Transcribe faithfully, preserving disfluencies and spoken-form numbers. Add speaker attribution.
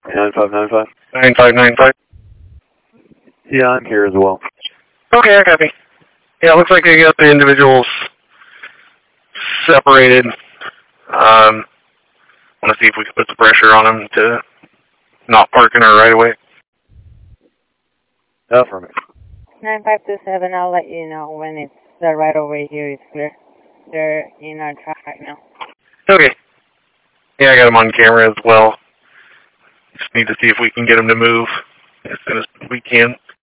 Speaker 1: nine five nine five.
Speaker 2: nine five nine five.
Speaker 1: Yeah, I'm here as well.
Speaker 2: Okay, I copy. Yeah, it looks like they got the individuals separated. Um, want to see if we can put the pressure on them to not park in our right away.
Speaker 1: Affirmative.
Speaker 3: nine five two seven, I'll let you know when it's the right away here is clear. They're in our track right now.
Speaker 2: Okay. Yeah, I got them on camera as well. Just need to see if we can get them to move as soon as we can.